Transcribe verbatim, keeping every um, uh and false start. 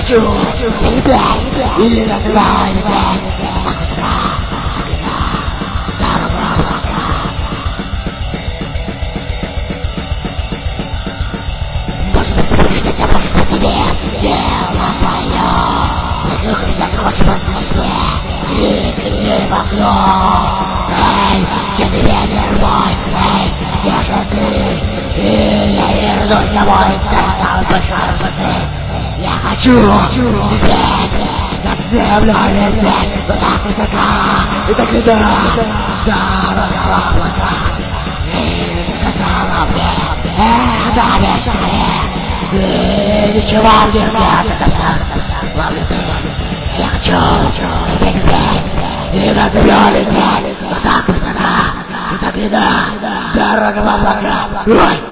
хочу тебя и называю тебя. Дело твое, слухай, захочешь возмездие, крикни в окно. Эй, генератор мой, эй, где же ты? И я вернусь домой, достал большой воды. Я хочу лететь над землю, лететь, вот так высоко, и так и да, да, облака. И сказала мне, эх, да, бешеные. И ничего нельзя доказать. Ладно, я хочу лететь и над землей лететь, вот так высоко, и так и да, дорога в облака.